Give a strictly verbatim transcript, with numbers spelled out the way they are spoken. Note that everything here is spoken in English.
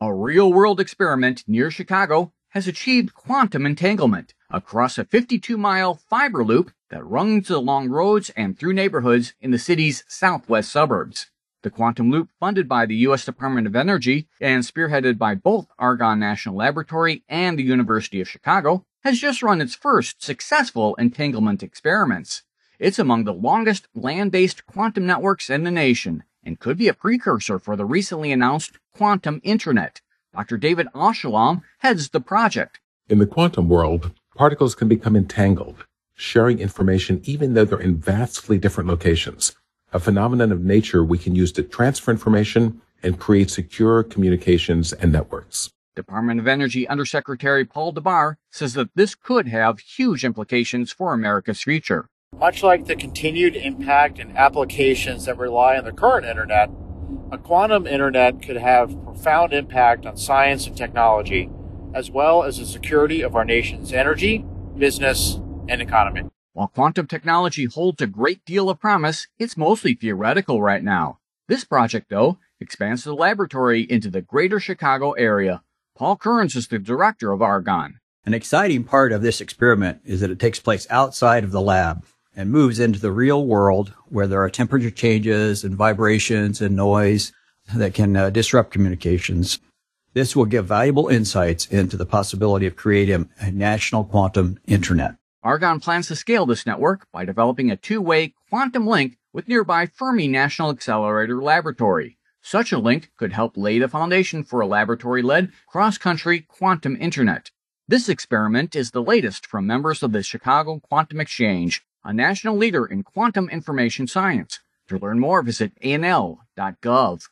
A real-world experiment near Chicago has achieved quantum entanglement across a fifty-two mile fiber loop that runs along roads and through neighborhoods in the city's southwest suburbs. The quantum loop, funded by the U S Department of Energy and spearheaded by both Argonne National Laboratory and the University of Chicago, has just run its first successful entanglement experiments. It's among the longest land-based quantum networks in the nation and could be a precursor for the recently announced quantum internet. Doctor David Aushalom heads the project. In the quantum world, particles can become entangled, sharing information even though they're in vastly different locations, a phenomenon of nature we can use to transfer information and create secure communications and networks. Department of Energy Undersecretary Paul DeBar says that this could have huge implications for America's future. Much like the continued impact and applications that rely on the current internet, a quantum internet could have profound impact on science and technology, as well as the security of our nation's energy, business, and economy. While quantum technology holds a great deal of promise, it's mostly theoretical right now. This project, though, expands the laboratory into the greater Chicago area. Paul Kearns is the director of Argonne. An exciting part of this experiment is that it takes place outside of the lab and moves into the real world where there are temperature changes and vibrations and noise that can uh, disrupt communications. This will give valuable insights into the possibility of creating a national quantum internet. Argonne plans to scale this network by developing a two-way quantum link with nearby Fermi National Accelerator Laboratory. Such a link could help lay the foundation for a laboratory-led cross-country quantum internet. This experiment is the latest from members of the Chicago Quantum Exchange, a national leader in quantum information science. To learn more, visit A N L dot gov.